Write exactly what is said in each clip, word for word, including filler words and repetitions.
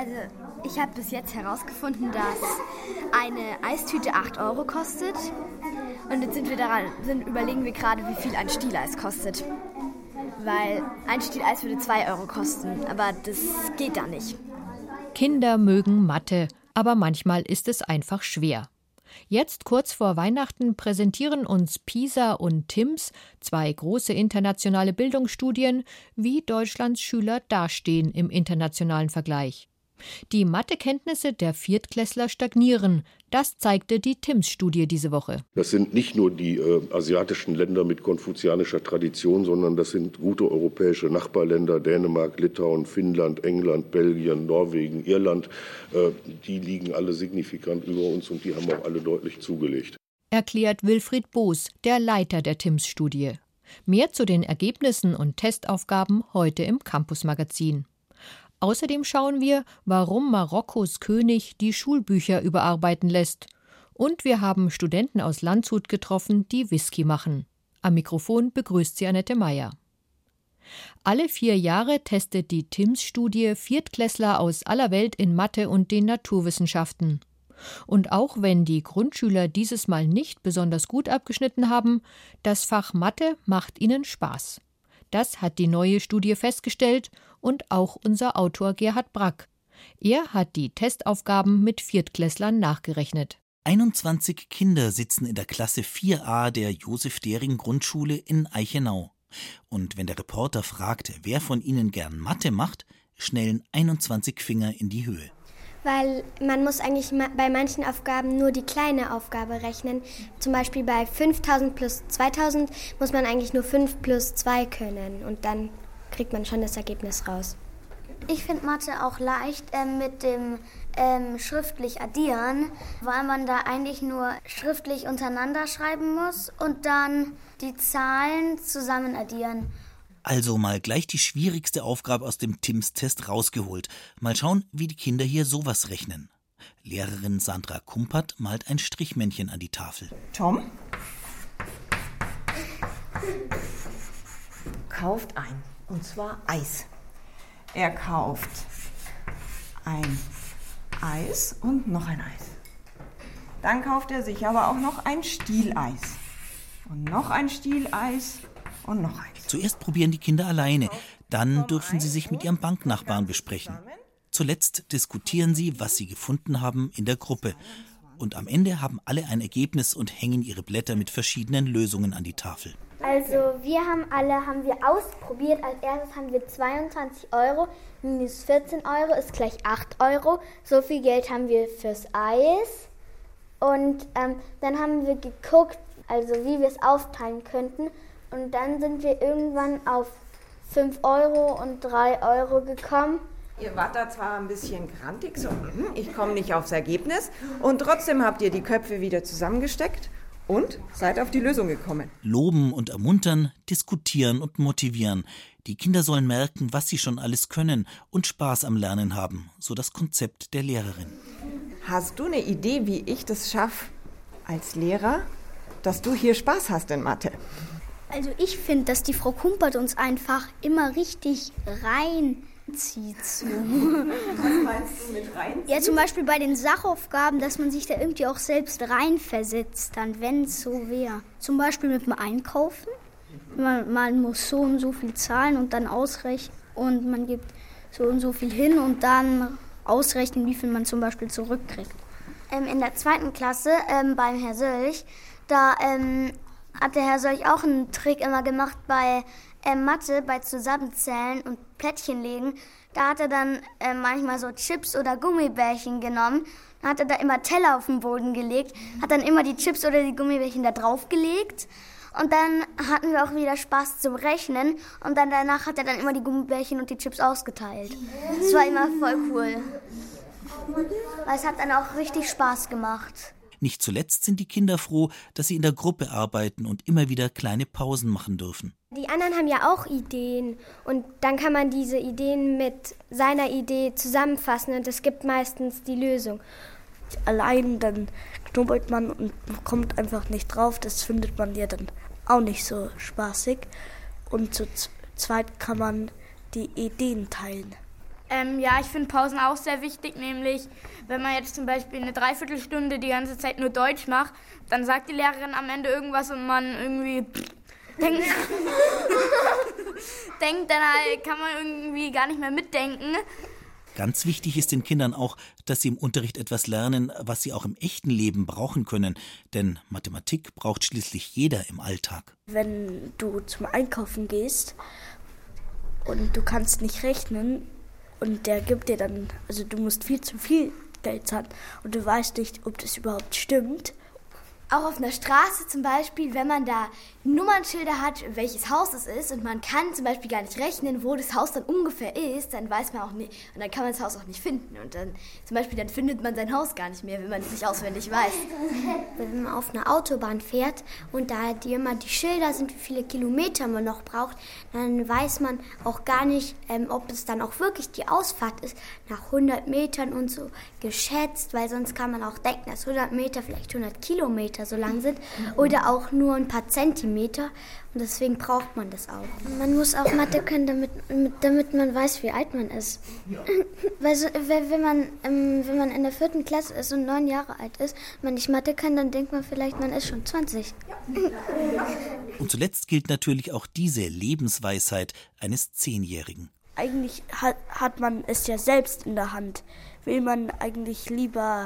Also ich habe bis jetzt herausgefunden, dass eine Eistüte acht Euro kostet. Und jetzt sind wir daran, sind, überlegen wir gerade, wie viel ein Stieleis kostet. Weil ein Stieleis würde zwei Euro kosten, aber das geht da nicht. Kinder mögen Mathe, aber manchmal ist es einfach schwer. Jetzt, kurz vor Weihnachten, präsentieren uns PISA und TIMSS, zwei große internationale Bildungsstudien, wie Deutschlands Schüler dastehen im internationalen Vergleich. Die Mathekenntnisse der Viertklässler stagnieren. Das zeigte die TIMSS-Studie diese Woche. Das sind nicht nur die äh, asiatischen Länder mit konfuzianischer Tradition, sondern das sind gute europäische Nachbarländer, Dänemark, Litauen, Finnland, England, Belgien, Norwegen, Irland. Äh, die liegen alle signifikant über uns und die haben auch alle deutlich zugelegt. Erklärt Wilfried Boos, der Leiter der TIMSS-Studie. Mehr zu den Ergebnissen und Testaufgaben heute im Campus-Magazin. Außerdem schauen wir, warum Marokkos König die Schulbücher überarbeiten lässt. Und wir haben Studenten aus Landshut getroffen, die Whisky machen. Am Mikrofon begrüßt sie Annette Meyer. Alle vier Jahre testet die TIMSS-Studie Viertklässler aus aller Welt in Mathe und den Naturwissenschaften. Und auch wenn die Grundschüler dieses Mal nicht besonders gut abgeschnitten haben, das Fach Mathe macht ihnen Spaß. Das hat die neue Studie festgestellt und auch unser Autor Gerhard Brack. Er hat die Testaufgaben mit Viertklässlern nachgerechnet. einundzwanzig Kinder sitzen in der Klasse vier a der Josef-Dering-Grundschule in Eichenau. Und wenn der Reporter fragt, wer von ihnen gern Mathe macht, schnellen einundzwanzig Finger in die Höhe. Weil man muss eigentlich bei manchen Aufgaben nur die kleine Aufgabe rechnen. Zum Beispiel bei fünftausend plus zweitausend muss man eigentlich nur fünf plus zwei können. Und dann kriegt man schon das Ergebnis raus. Ich finde Mathe auch leicht äh, mit dem ähm, schriftlich addieren, weil man da eigentlich nur schriftlich untereinander schreiben muss und dann die Zahlen zusammen addieren. Also mal gleich die schwierigste Aufgabe aus dem TIMSS-Test rausgeholt. Mal schauen, wie die Kinder hier sowas rechnen. Lehrerin Sandra Kumpert malt ein Strichmännchen an die Tafel. Tom kauft ein, und zwar Eis. Er kauft ein Eis und noch ein Eis. Dann kauft er sich aber auch noch ein Stieleis. Und noch ein Stieleis und noch eins. Zuerst probieren die Kinder alleine, dann dürfen sie sich mit ihrem Banknachbarn besprechen. Zuletzt diskutieren sie, was sie gefunden haben, in der Gruppe. Und am Ende haben alle ein Ergebnis und hängen ihre Blätter mit verschiedenen Lösungen an die Tafel. Also wir haben alle haben wir ausprobiert. Als erstes haben wir zweiundzwanzig Euro minus vierzehn Euro ist gleich acht Euro. So viel Geld haben wir fürs Eis. Und ähm, dann haben wir geguckt, also wie wir es aufteilen könnten. Und dann sind wir irgendwann auf fünf Euro und drei Euro gekommen. Ihr wart da zwar ein bisschen grantig, so, ich komme nicht aufs Ergebnis. Und trotzdem habt ihr die Köpfe wieder zusammengesteckt und seid auf die Lösung gekommen. Loben und ermuntern, diskutieren und motivieren. Die Kinder sollen merken, was sie schon alles können und Spaß am Lernen haben. So das Konzept der Lehrerin. Hast du eine Idee, wie ich das schaffe als Lehrer, dass du hier Spaß hast in Mathe? Also ich finde, dass die Frau Kumpert uns einfach immer richtig reinzieht. So. Was meinst du mit reinziehen? Ja, zum Beispiel bei den Sachaufgaben, dass man sich da irgendwie auch selbst reinversetzt, dann wenn es so wäre. Zum Beispiel mit dem Einkaufen. Man, man muss so und so viel zahlen und dann ausrechnen und man gibt so und so viel hin und dann ausrechnen, wie viel man zum Beispiel zurückkriegt. Ähm, in der zweiten Klasse ähm, beim Herr Sölch, da ähm, hat der Herr Sölch auch einen Trick immer gemacht bei äh, Mathe, bei Zusammenzählen und Plättchen legen. Da hat er dann äh, manchmal so Chips oder Gummibärchen genommen. Dann hat er da immer Teller auf den Boden gelegt, hat dann immer die Chips oder die Gummibärchen da drauf gelegt. Und dann hatten wir auch wieder Spaß zum Rechnen. Und dann danach hat er dann immer die Gummibärchen und die Chips ausgeteilt. Das war immer voll cool. Weil es hat dann auch richtig Spaß gemacht. Nicht zuletzt sind die Kinder froh, dass sie in der Gruppe arbeiten und immer wieder kleine Pausen machen dürfen. Die anderen haben ja auch Ideen und dann kann man diese Ideen mit seiner Idee zusammenfassen und es gibt meistens die Lösung. Allein dann knubbelt man und kommt einfach nicht drauf, das findet man ja dann auch nicht so spaßig. Und zu zweit kann man die Ideen teilen. Ähm, ja, ich finde Pausen auch sehr wichtig, nämlich wenn man jetzt zum Beispiel eine Dreiviertelstunde die ganze Zeit nur Deutsch macht, dann sagt die Lehrerin am Ende irgendwas und man irgendwie denkt, denkt dann halt, kann man irgendwie gar nicht mehr mitdenken. Ganz wichtig ist den Kindern auch, dass sie im Unterricht etwas lernen, was sie auch im echten Leben brauchen können. Denn Mathematik braucht schließlich jeder im Alltag. Wenn du zum Einkaufen gehst und du kannst nicht rechnen und der gibt dir dann, also du musst viel zu viel Geld zahlen und du weißt nicht, ob das überhaupt stimmt. Auch auf einer Straße zum Beispiel, wenn man da Nummernschilder hat, welches Haus es ist und man kann zum Beispiel gar nicht rechnen, wo das Haus dann ungefähr ist, dann weiß man auch nicht, und dann kann man das Haus auch nicht finden. Und dann zum Beispiel, dann findet man sein Haus gar nicht mehr, wenn man es nicht auswendig weiß. Wenn man auf einer Autobahn fährt und da die immer die Schilder sind, wie viele Kilometer man noch braucht, dann weiß man auch gar nicht, ähm, ob es dann auch wirklich die Ausfahrt ist, nach hundert Metern und so geschätzt, weil sonst kann man auch denken, dass hundert Meter vielleicht hundert Kilometer so lang sind oder auch nur ein paar Zentimeter und deswegen braucht man das auch. Man muss auch Mathe können, damit, damit man weiß, wie alt man ist. Weil so, wenn, man, wenn man in der vierten Klasse ist und neun Jahre alt ist, wenn man nicht Mathe kann, dann denkt man vielleicht, man ist schon zwanzig. Und zuletzt gilt natürlich auch diese Lebensweisheit eines Zehnjährigen. Eigentlich hat, hat man es ja selbst in der Hand. Will man eigentlich lieber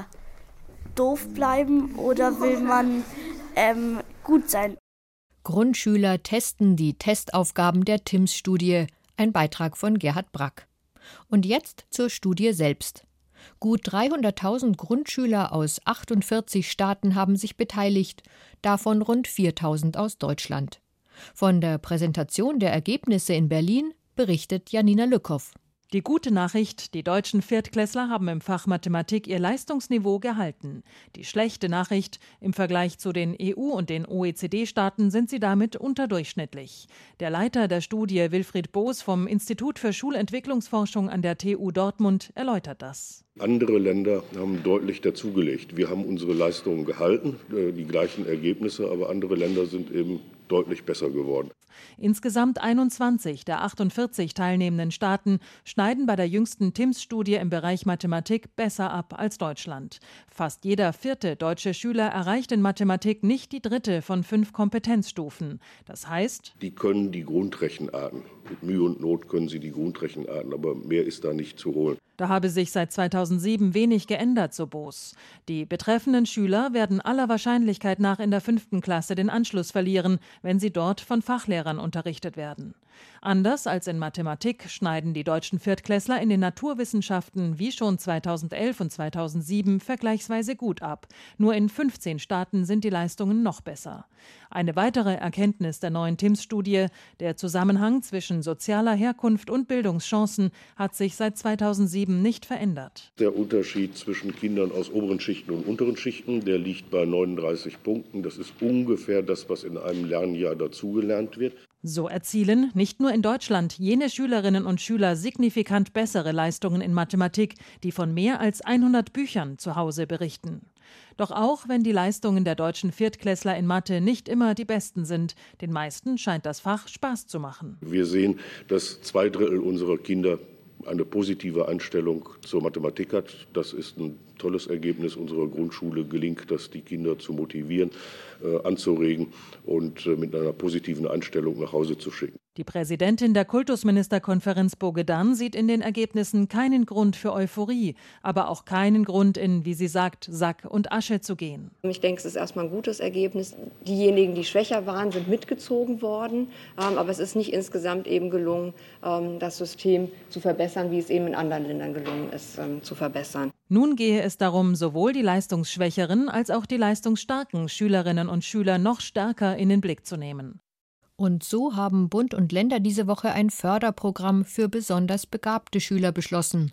doof bleiben oder will man ähm, gut sein? Grundschüler testen die Testaufgaben der T I M S-Studie, ein Beitrag von Gerhard Brack. Und jetzt zur Studie selbst. Gut dreihunderttausend Grundschüler aus achtundvierzig Staaten haben sich beteiligt, davon rund viertausend aus Deutschland. Von der Präsentation der Ergebnisse in Berlin berichtet Janina Lückhoff. Die gute Nachricht, die deutschen Viertklässler haben im Fach Mathematik ihr Leistungsniveau gehalten. Die schlechte Nachricht, im Vergleich zu den E U- und den O E C D-Staaten sind sie damit unterdurchschnittlich. Der Leiter der Studie, Wilfried Boos vom Institut für Schulentwicklungsforschung an der T U Dortmund, erläutert das. Andere Länder haben deutlich dazugelegt. Wir haben unsere Leistungen gehalten, die gleichen Ergebnisse, aber andere Länder sind eben deutlich besser geworden. Insgesamt einundzwanzig der achtundvierzig teilnehmenden Staaten schneiden bei der jüngsten T I M S-Studie im Bereich Mathematik besser ab als Deutschland. Fast jeder vierte deutsche Schüler erreicht in Mathematik nicht die dritte von fünf Kompetenzstufen. Das heißt, die können die Grundrechenarten. Mit Mühe und Not können sie die Grundrechenarten, aber mehr ist da nicht zu holen. Da habe sich seit zweitausendsieben wenig geändert, so Boos. Die betreffenden Schüler werden aller Wahrscheinlichkeit nach in der fünften Klasse den Anschluss verlieren, wenn sie dort von Fachlehrern unterrichtet werden. Anders als in Mathematik schneiden die deutschen Viertklässler in den Naturwissenschaften wie schon zweitausendelf und zweitausendsieben vergleichsweise gut ab. Nur in fünfzehn Staaten sind die Leistungen noch besser. Eine weitere Erkenntnis der neuen T I M S-Studie, der Zusammenhang zwischen sozialer Herkunft und Bildungschancen, hat sich seit zweitausendsieben nicht verändert. Der Unterschied zwischen Kindern aus oberen Schichten und unteren Schichten, der liegt bei neununddreißig Punkten. Das ist ungefähr das, was in einem Lernjahr dazugelernt wird. So erzielen nicht nur in Deutschland jene Schülerinnen und Schüler signifikant bessere Leistungen in Mathematik, die von mehr als hundert Büchern zu Hause berichten. Doch auch wenn die Leistungen der deutschen Viertklässler in Mathe nicht immer die besten sind, den meisten scheint das Fach Spaß zu machen. Wir sehen, dass zwei Drittel unserer Kinder eine positive Einstellung zur Mathematik hat. Das ist ein tolles Ergebnis unserer Grundschule. Gelingt das, die Kinder zu motivieren, äh, anzuregen und äh, mit einer positiven Einstellung nach Hause zu schicken. Die Präsidentin der Kultusministerkonferenz Bogedan sieht in den Ergebnissen keinen Grund für Euphorie, aber auch keinen Grund, in, wie sie sagt, Sack und Asche zu gehen. Ich denke, es ist erstmal ein gutes Ergebnis. Diejenigen, die schwächer waren, sind mitgezogen worden. Aber es ist nicht insgesamt eben gelungen, das System zu verbessern, wie es eben in anderen Ländern gelungen ist, zu verbessern. Nun gehe es darum, sowohl die leistungsschwächeren als auch die leistungsstarken Schülerinnen und Schüler noch stärker in den Blick zu nehmen. Und so haben Bund und Länder diese Woche ein Förderprogramm für besonders begabte Schüler beschlossen.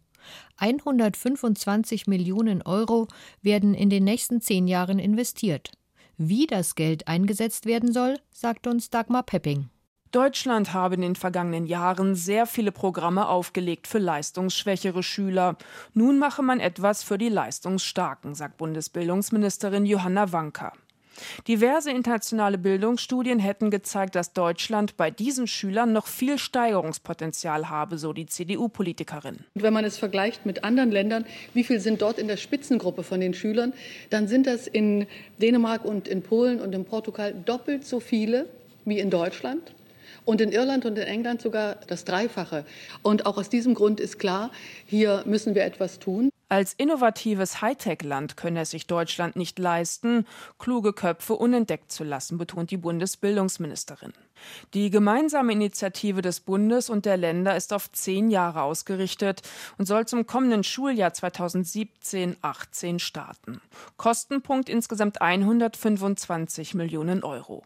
hundertfünfundzwanzig Millionen Euro werden in den nächsten zehn Jahren investiert. Wie das Geld eingesetzt werden soll, sagt uns Dagmar Pepping. Deutschland habe in den vergangenen Jahren sehr viele Programme aufgelegt für leistungsschwächere Schüler. Nun mache man etwas für die Leistungsstarken, sagt Bundesbildungsministerin Johanna Wanka. Diverse internationale Bildungsstudien hätten gezeigt, dass Deutschland bei diesen Schülern noch viel Steigerungspotenzial habe, so die C D U-Politikerin. Wenn man es vergleicht mit anderen Ländern, wie viel sind dort in der Spitzengruppe von den Schülern, dann sind das in Dänemark und in Polen und in Portugal doppelt so viele wie in Deutschland. Und in Irland und in England sogar das Dreifache. Und auch aus diesem Grund ist klar, hier müssen wir etwas tun. Als innovatives Hightech-Land könne es sich Deutschland nicht leisten, kluge Köpfe unentdeckt zu lassen, betont die Bundesbildungsministerin. Die gemeinsame Initiative des Bundes und der Länder ist auf zehn Jahre ausgerichtet und soll zum kommenden Schuljahr zweitausendsiebzehn achtzehn starten. Kostenpunkt insgesamt hundertfünfundzwanzig Millionen Euro.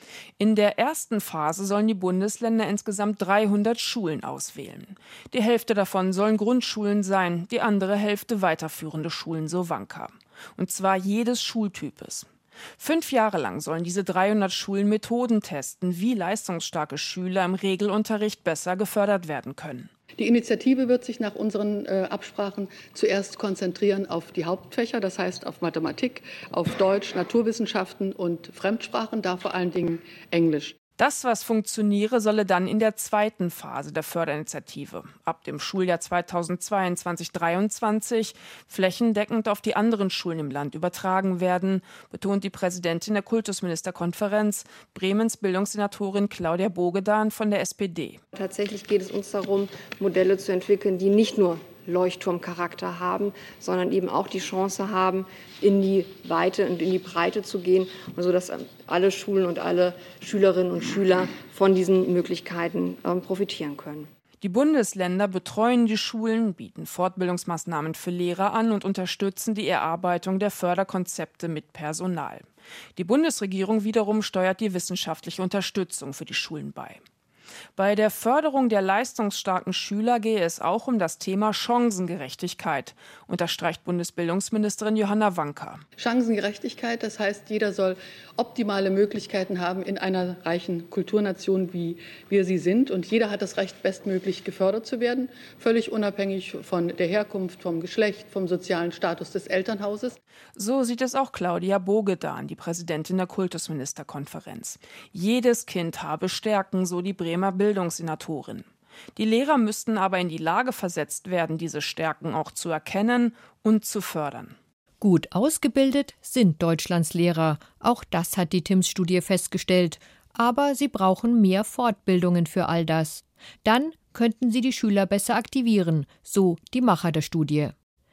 In der ersten Phase sollen die Bundesländer insgesamt dreihundert Schulen auswählen. Die Hälfte davon sollen Grundschulen sein, die andere Hälfte weiterführende Schulen, so Wanka. Und zwar jedes Schultypes. Fünf Jahre lang sollen diese dreihundert Schulen Methoden testen, wie leistungsstarke Schüler im Regelunterricht besser gefördert werden können. Die Initiative wird sich nach unseren äh, Absprachen zuerst konzentrieren auf die Hauptfächer, das heißt auf Mathematik, auf Deutsch, Naturwissenschaften und Fremdsprachen, da vor allen Dingen Englisch. Das, was funktioniere, solle dann in der zweiten Phase der Förderinitiative ab dem Schuljahr zweitausendzweiundzwanzig dreiundzwanzig flächendeckend auf die anderen Schulen im Land übertragen werden, betont die Präsidentin der Kultusministerkonferenz, Bremens Bildungssenatorin Claudia Bogedan von der S P D. Tatsächlich geht es uns darum, Modelle zu entwickeln, die nicht nur Leuchtturmcharakter haben, sondern eben auch die Chance haben, in die Weite und in die Breite zu gehen, sodass alle Schulen und alle Schülerinnen und Schüler von diesen Möglichkeiten ähm, profitieren können. Die Bundesländer betreuen die Schulen, bieten Fortbildungsmaßnahmen für Lehrer an und unterstützen die Erarbeitung der Förderkonzepte mit Personal. Die Bundesregierung wiederum steuert die wissenschaftliche Unterstützung für die Schulen bei. Bei der Förderung der leistungsstarken Schüler gehe es auch um das Thema Chancengerechtigkeit, unterstreicht Bundesbildungsministerin Johanna Wanka. Chancengerechtigkeit, das heißt, jeder soll optimale Möglichkeiten haben in einer reichen Kulturnation, wie wir sie sind. Und jeder hat das Recht, bestmöglich gefördert zu werden, völlig unabhängig von der Herkunft, vom Geschlecht, vom sozialen Status des Elternhauses. So sieht es auch Claudia Bogedan, die Präsidentin der Kultusministerkonferenz. Jedes Kind habe Stärken, so die Bremer Bildungssenatorin. Die Lehrer müssten aber in die Lage versetzt werden, diese Stärken auch zu erkennen und zu fördern. Gut ausgebildet sind Deutschlands Lehrer. Auch das hat die T I M S-Studie festgestellt. Aber sie brauchen mehr Fortbildungen für all das. Dann könnten sie die Schüler besser aktivieren, so die Macher der Studie.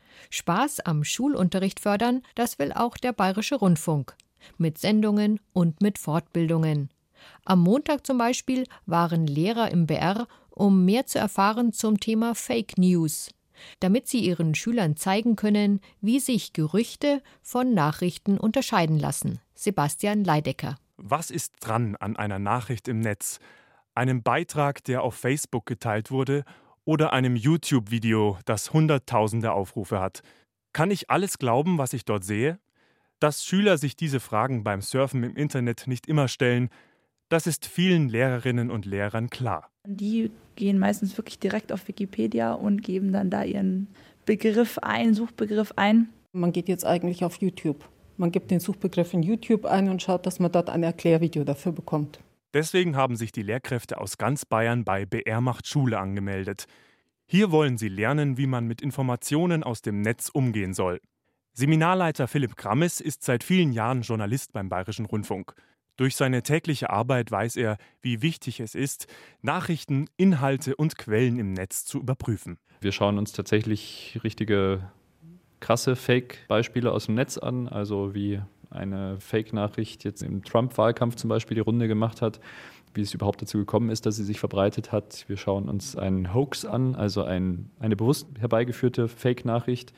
Spaß am Schulunterricht fördern, das will auch der Bayerische Rundfunk. Mit Sendungen und mit Fortbildungen. Am Montag zum Beispiel waren Lehrer im B R, um mehr zu erfahren zum Thema Fake News, damit sie ihren Schülern zeigen können, wie sich Gerüchte von Nachrichten unterscheiden lassen. Sebastian Leidecker. Was ist dran an einer Nachricht im Netz? Einem Beitrag, der auf Facebook geteilt wurde, oder einem YouTube-Video, das Hunderttausende Aufrufe hat? Kann ich alles glauben, was ich dort sehe? Dass Schüler sich diese Fragen beim Surfen im Internet nicht immer stellen, das ist vielen Lehrerinnen und Lehrern klar. Die gehen meistens wirklich direkt auf Wikipedia und geben dann da ihren Begriff ein, Suchbegriff ein. Man geht jetzt eigentlich auf YouTube. Man gibt den Suchbegriff in YouTube ein und schaut, dass man dort ein Erklärvideo dafür bekommt. Deswegen haben sich die Lehrkräfte aus ganz Bayern bei B R macht Schule angemeldet. Hier wollen sie lernen, wie man mit Informationen aus dem Netz umgehen soll. Seminarleiter Philipp Grammes ist seit vielen Jahren Journalist beim Bayerischen Rundfunk. Durch seine tägliche Arbeit weiß er, wie wichtig es ist, Nachrichten, Inhalte und Quellen im Netz zu überprüfen. Wir schauen uns tatsächlich richtige krasse Fake-Beispiele aus dem Netz an, also wie eine Fake-Nachricht jetzt im Trump-Wahlkampf zum Beispiel die Runde gemacht hat, wie es überhaupt dazu gekommen ist, dass sie sich verbreitet hat. Wir schauen uns einen Hoax an, also ein, eine bewusst herbeigeführte Fake-Nachricht.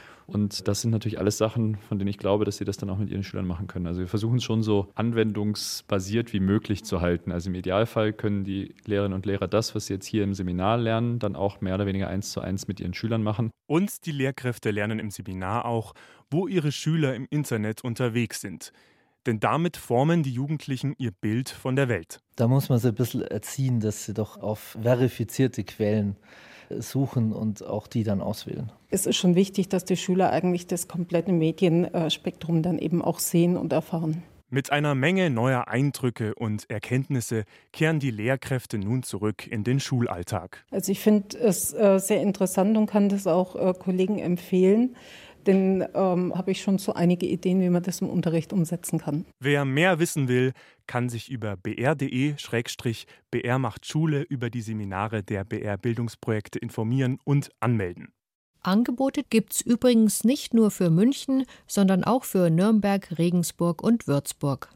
Und das sind natürlich alles Sachen, von denen ich glaube, dass sie das dann auch mit ihren Schülern machen können. Also wir versuchen es schon so anwendungsbasiert wie möglich zu halten. Also im Idealfall können die Lehrerinnen und Lehrer das, was sie jetzt hier im Seminar lernen, dann auch mehr oder weniger eins zu eins mit ihren Schülern machen. Und die Lehrkräfte lernen im Seminar auch, wo ihre Schüler im Internet unterwegs sind. Denn damit formen die Jugendlichen ihr Bild von der Welt. Da muss man sie ein bisschen erziehen, dass sie doch auf verifizierte Quellen suchen und auch die dann auswählen. Es ist schon wichtig, dass die Schüler eigentlich das komplette Medienspektrum dann eben auch sehen und erfahren. Mit einer Menge neuer Eindrücke und Erkenntnisse kehren die Lehrkräfte nun zurück in den Schulalltag. Also ich finde es äh, sehr interessant und kann das auch äh, Kollegen empfehlen, denn ähm, habe ich schon so einige Ideen, wie man das im Unterricht umsetzen kann. Wer mehr wissen will, kann sich über b r punkt d e Schrägstrich b r macht Schule über die Seminare der B R-Bildungsprojekte informieren und anmelden. Angebote gibt's übrigens nicht nur für München, sondern auch für Nürnberg, Regensburg und Würzburg.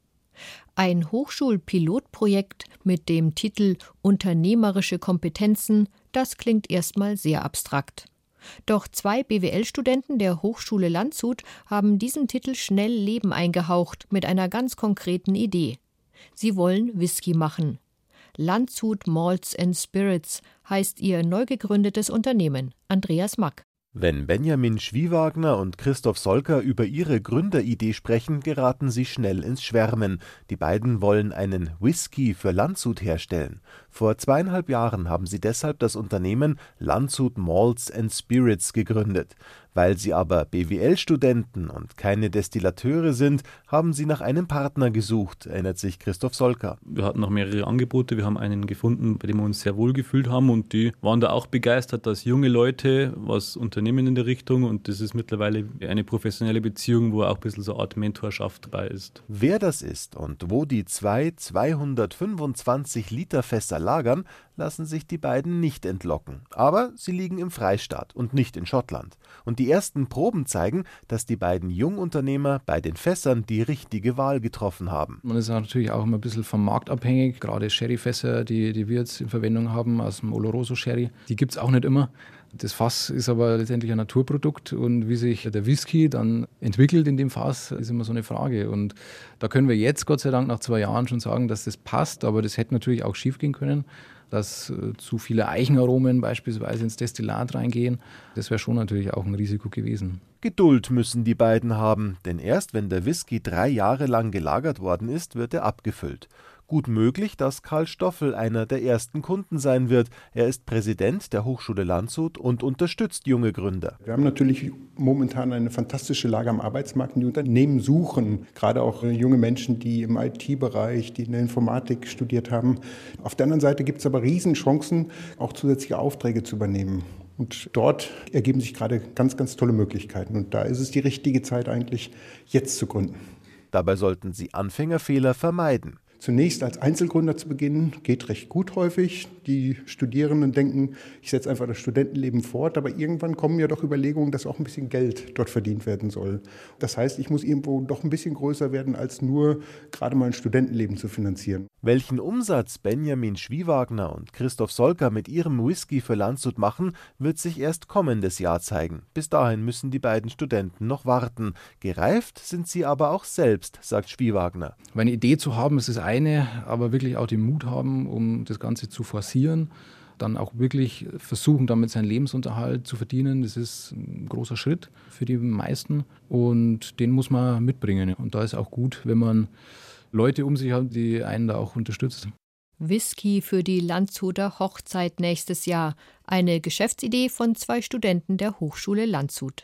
Ein Hochschulpilotprojekt mit dem Titel Unternehmerische Kompetenzen, das klingt erstmal sehr abstrakt. Doch zwei B W L-Studenten der Hochschule Landshut haben diesem Titel schnell Leben eingehaucht mit einer ganz konkreten Idee. Sie wollen Whisky machen. Landshut Malts and Spirits heißt ihr neu gegründetes Unternehmen. Andreas Mack. Wenn Benjamin Schwiewagner und Christoph Solker über ihre Gründeridee sprechen, geraten sie schnell ins Schwärmen. Die beiden wollen einen Whisky für Landshut herstellen. Vor zweieinhalb Jahren haben sie deshalb das Unternehmen Landshut Malts and Spirits gegründet. Weil sie aber B W L-Studenten und keine Destillateure sind, haben sie nach einem Partner gesucht, erinnert sich Christoph Solker. Wir hatten noch mehrere Angebote, wir haben einen gefunden, bei dem wir uns sehr wohl gefühlt haben und die waren da auch begeistert, dass junge Leute was unternehmen in der Richtung und das ist mittlerweile eine professionelle Beziehung, wo auch ein bisschen so eine Art Mentorschaft dabei ist. Wer das ist und wo die zwei zweihundertfünfundzwanzig Liter Fässer lagern, lassen sich die beiden nicht entlocken. Aber sie liegen im Freistaat und nicht in Schottland. Und die ersten Proben zeigen, dass die beiden Jungunternehmer bei den Fässern die richtige Wahl getroffen haben. Man ist natürlich auch immer ein bisschen vom Markt abhängig. Gerade Sherryfässer, die, die wir jetzt in Verwendung haben, aus dem Oloroso Sherry, die gibt es auch nicht immer. Das Fass ist aber letztendlich ein Naturprodukt und wie sich der Whisky dann entwickelt in dem Fass, ist immer so eine Frage. Und da können wir jetzt Gott sei Dank nach zwei Jahren schon sagen, dass das passt, aber das hätte natürlich auch schief gehen können, dass äh, zu viele Eichenaromen beispielsweise ins Destillat reingehen. Das wäre schon natürlich auch ein Risiko gewesen. Geduld müssen die beiden haben, denn erst wenn der Whisky drei Jahre lang gelagert worden ist, wird er abgefüllt. Gut möglich, dass Karl Stoffel einer der ersten Kunden sein wird. Er ist Präsident der Hochschule Landshut und unterstützt junge Gründer. Wir haben natürlich momentan eine fantastische Lage am Arbeitsmarkt. Die Unternehmen suchen gerade auch junge Menschen, die im I T-Bereich, die in der Informatik studiert haben. Auf der anderen Seite gibt es aber Riesenchancen, auch zusätzliche Aufträge zu übernehmen. Und dort ergeben sich gerade ganz, ganz tolle Möglichkeiten. Und da ist es die richtige Zeit eigentlich, jetzt zu gründen. Dabei sollten Sie Anfängerfehler vermeiden. Zunächst als Einzelgründer zu beginnen, geht recht gut häufig. Die Studierenden denken, ich setze einfach das Studentenleben fort, aber irgendwann kommen ja doch Überlegungen, dass auch ein bisschen Geld dort verdient werden soll. Das heißt, ich muss irgendwo doch ein bisschen größer werden, als nur gerade mal ein Studentenleben zu finanzieren. Welchen Umsatz Benjamin Schwiewagner und Christoph Solker mit ihrem Whisky für Landshut machen, wird sich erst kommendes Jahr zeigen. Bis dahin müssen die beiden Studenten noch warten. Gereift sind sie aber auch selbst, sagt Schwiewagner. Eine Idee zu haben, ist das eine, aber wirklich auch den Mut haben, um das Ganze zu forcieren, dann auch wirklich versuchen, damit seinen Lebensunterhalt zu verdienen. Das ist ein großer Schritt für die meisten und den muss man mitbringen. Und da ist auch gut, wenn man Leute um sich hat, die einen da auch unterstützen. Whisky für die Landshuter Hochzeit nächstes Jahr. Eine Geschäftsidee von zwei Studenten der Hochschule Landshut.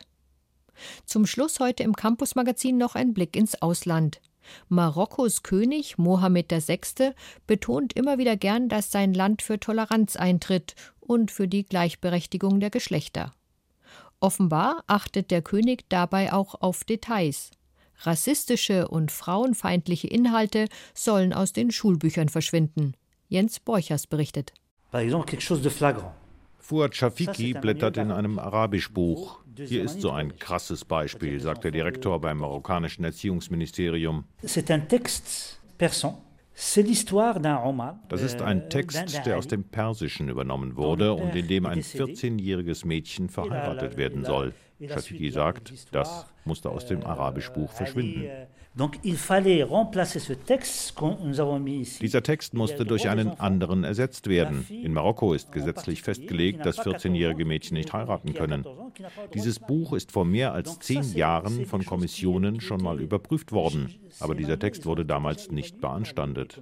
Zum Schluss heute im Campus-Magazin noch ein Blick ins Ausland. Marokkos König Mohammed der Sechste betont immer wieder gern, dass sein Land für Toleranz eintritt und für die Gleichberechtigung der Geschlechter. Offenbar achtet der König dabei auch auf Details. Rassistische und frauenfeindliche Inhalte sollen aus den Schulbüchern verschwinden. Jens Borchers berichtet. Fuad Shafiki blättert in einem Arabischbuch. Hier ist so ein krasses Beispiel, sagt der Direktor beim marokkanischen Erziehungsministerium. Das ist ein Text, der aus dem Persischen übernommen wurde und in dem ein vierzehnjähriges Mädchen verheiratet werden soll. Shafiki sagt, das musste aus dem Arabischbuch verschwinden. Dieser Text musste durch einen anderen ersetzt werden. In Marokko ist gesetzlich festgelegt, dass vierzehnjährige Mädchen nicht heiraten können. Dieses Buch ist vor mehr als zehn Jahren von Kommissionen schon mal überprüft worden. Aber dieser Text wurde damals nicht beanstandet.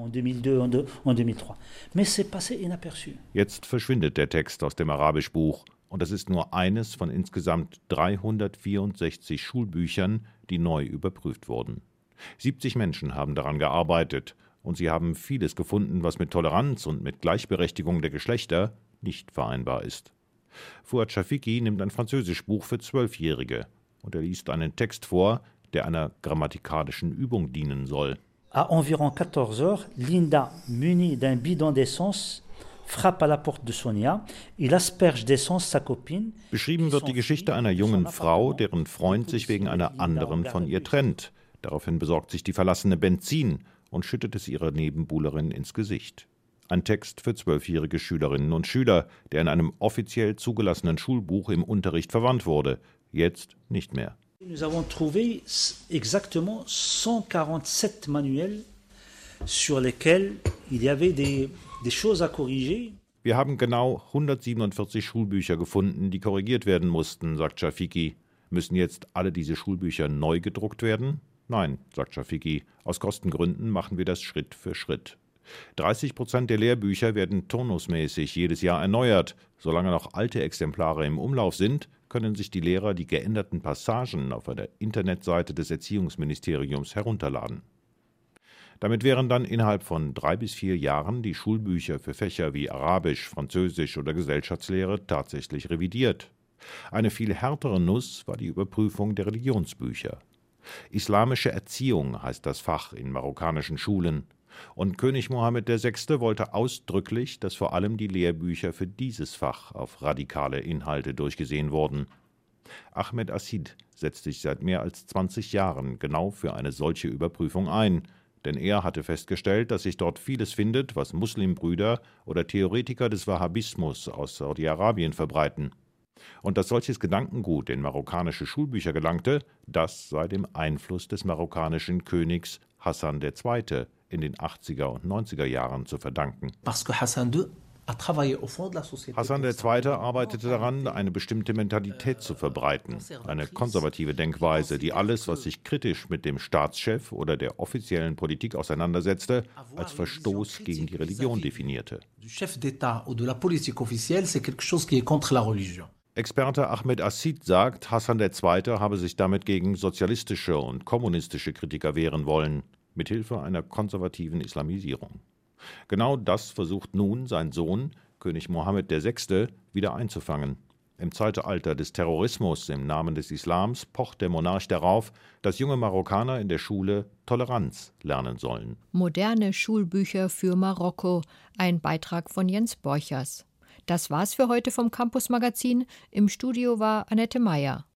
Jetzt verschwindet der Text aus dem Arabischbuch. Und das ist nur eines von insgesamt dreihundertvierundsechzig Schulbüchern, die neu überprüft wurden. siebzig Menschen haben daran gearbeitet und sie haben vieles gefunden, was mit Toleranz und mit Gleichberechtigung der Geschlechter nicht vereinbar ist. Fouad Shafiki nimmt ein Französischbuch für Zwölfjährige und er liest einen Text vor, der einer grammatikalischen Übung dienen soll. À environ quatorze heures, Linda, munie d'un bidon d'essence, frappe à la porte de Sonia. Il asperge d'essence sa copine. Beschrieben wird die Geschichte einer jungen Frau, deren Freund sich wegen einer anderen von ihr trennt. Daraufhin besorgt sich die Verlassene Benzin und schüttet es ihrer Nebenbuhlerin ins Gesicht. Ein Text für zwölfjährige Schülerinnen und Schüler, der in einem offiziell zugelassenen Schulbuch im Unterricht verwandt wurde, jetzt nicht mehr. Nous avons trouvé exactement cent quarante-sept manuels sur lesquels il y avait des, des choses à corriger. Wir haben genau hundertsiebenundvierzig Schulbücher gefunden, die korrigiert werden mussten, sagt Shafiki. Müssen jetzt alle diese Schulbücher neu gedruckt werden? Nein, sagt Shafiki. Aus Kostengründen machen wir das Schritt für Schritt. dreißig Prozent der Lehrbücher werden turnusmäßig jedes Jahr erneuert. Solange noch alte Exemplare im Umlauf sind, können sich die Lehrer die geänderten Passagen auf der Internetseite des Erziehungsministeriums herunterladen. Damit wären dann innerhalb von drei bis vier Jahren die Schulbücher für Fächer wie Arabisch, Französisch oder Gesellschaftslehre tatsächlich revidiert. Eine viel härtere Nuss war die Überprüfung der Religionsbücher. Islamische Erziehung heißt das Fach in marokkanischen Schulen. Und König Mohammed der Sechste wollte ausdrücklich, dass vor allem die Lehrbücher für dieses Fach auf radikale Inhalte durchgesehen wurden. Ahmed Assid setzt sich seit mehr als zwanzig Jahren genau für eine solche Überprüfung ein, denn er hatte festgestellt, dass sich dort vieles findet, was Muslimbrüder oder Theoretiker des Wahhabismus aus Saudi-Arabien verbreiten. Und dass solches Gedankengut in marokkanische Schulbücher gelangte, das sei dem Einfluss des marokkanischen Königs Hassan der Zweite in den achtziger und neunziger Jahren zu verdanken. Hassan der Zweite arbeitete daran, eine bestimmte Mentalität zu verbreiten, eine konservative Denkweise, die alles, was sich kritisch mit dem Staatschef oder der offiziellen Politik auseinandersetzte, als Verstoß gegen die Religion definierte. Experte Ahmed Assid sagt, Hassan der Zweite habe sich damit gegen sozialistische und kommunistische Kritiker wehren wollen, mithilfe einer konservativen Islamisierung. Genau das versucht nun sein Sohn, König Mohammed der Sechste, wieder einzufangen. Im Zeitalter des Terrorismus im Namen des Islams pocht der Monarch darauf, dass junge Marokkaner in der Schule Toleranz lernen sollen. Moderne Schulbücher für Marokko, ein Beitrag von Jens Borchers. Das war's für heute vom Campus Magazin. Im Studio war Annette Meyer.